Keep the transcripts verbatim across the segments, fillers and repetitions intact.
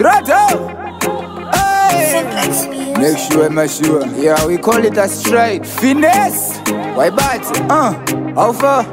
Grotto! Hey! Make sure, make sure. Yeah, we call it a straight finesse. Why bat? Uh, how far?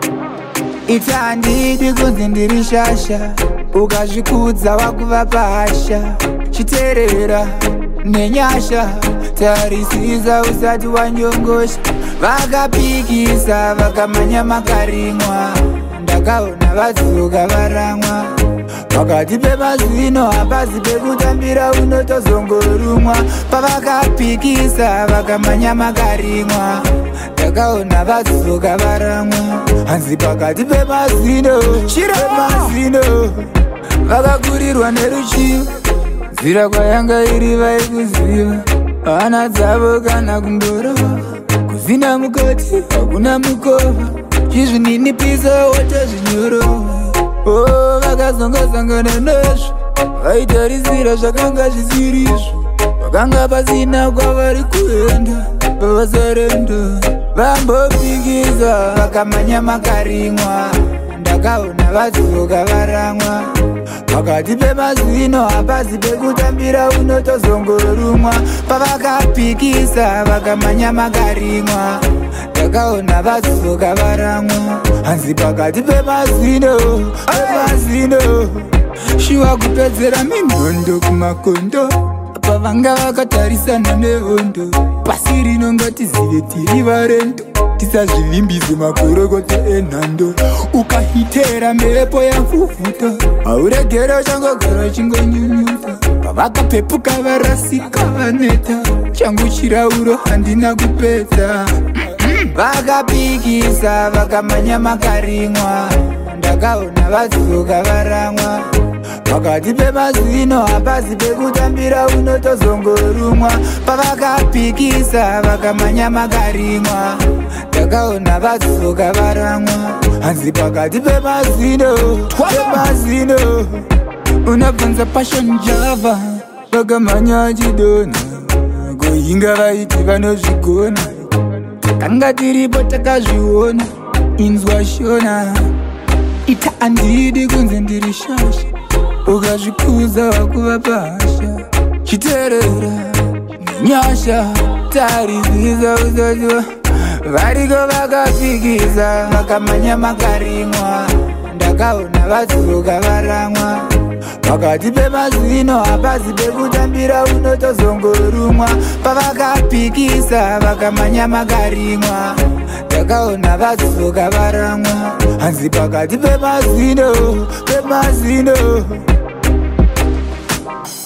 Itandidi kunzindirishasha ukazvikudza wakuva pasha chiterera nenyasha tarisisa usati wanyongosha vakapikisa vakamanya makarimwa ndakaona vazuka varamwa pakati pemazino hapazi pekutambira unotozongorumwa pavakapikisa vakamanya makarimwa ndakaona vazuka varamwa hanzi pakati pemazino pemazino vakakurirwa neruchivo nzira kwayanga iri vaikuziva hana dzavo kana kungorova kuzina mukoti hakuna mukova chizvininipisa watazvinyorova o vakazongasangana nazvo vaitarisira zvakanga zvisirizvo vakanga pasina kwavari kuenda pavasarenda vambopikisa vakamanya makarimwa ndakaona vazuka varamwa pakati pemazino hapazi pekutambira unotozongorumwa pavakapikisa vakamanya makarimwa ndakaona vazuka varamwa hanzi pakati pemazino pemazino shuwa kupedzera minondo kumakondo pavanga vakatarisana nehondo pasi rino ngatizive tiri varendo tisazvivimbise makorokoto enhando ukahitera mhepo yamfufuta hauregera changogara chingonyunyuta pavakapepuka varasika vaneta changu chirauro handina kupedza vakapikisa vakamanya makarimwa ndakaona vazuka varamwa pakati pemazino hapazi pekutambira unotozongorumwa pavakapikisa vakamanya makarimwa ndakaona vazuka varamwa hanzi pakati pemazino pemazino unabvanza passion java vakamanya achidona kuhinga vaiti vanozvigona takanga tiripo takazviona inzwa shona ita andidi kunze ndiri shasha ukazvikuza wakuva pasha chiterera nenyasha tarisisa usaziva variko vakapikisa vakamanya makarimwa ndakaona vazuka varamwa pakati pemazino hapazi pekutambira unotozongorumwa pavakapikisa vakamanya makarimwa ndakaona vazuka varamwa hanzi pakati pemazino pemazino